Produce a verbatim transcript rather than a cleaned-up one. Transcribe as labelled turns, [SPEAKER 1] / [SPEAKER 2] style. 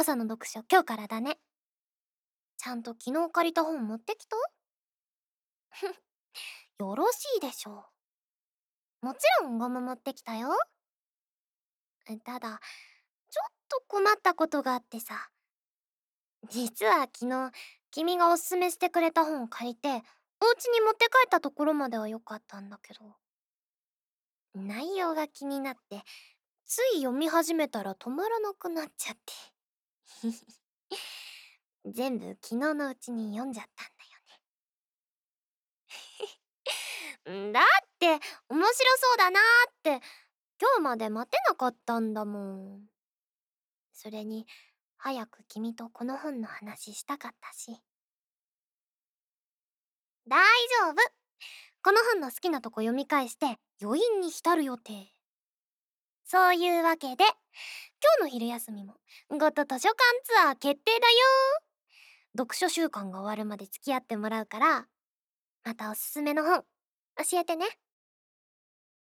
[SPEAKER 1] 朝の読書今日からだね。ちゃんと昨日借りた本持ってきた？よろしいでしょう。もちろんゴム持ってきたよ。ただ、ちょっと困ったことがあってさ。実は昨日、君がおすすめしてくれた本を借りて、お家に持って帰ったところまでは良かったんだけど。内容が気になって、つい読み始めたら止まらなくなっちゃって。全部昨日のうちに読んじゃったんだよね。だって面白そうだなーって今日まで待てなかったんだもん。それに早く君とこの本の話したかったし。大丈夫。この本の好きなとこ読み返して余韻に浸る予定。そういうわけで今日の昼休みもゴト図書館ツアー決定だよ。読書習慣が終わるまで付き合ってもらうから、またおすすめの本教えてね。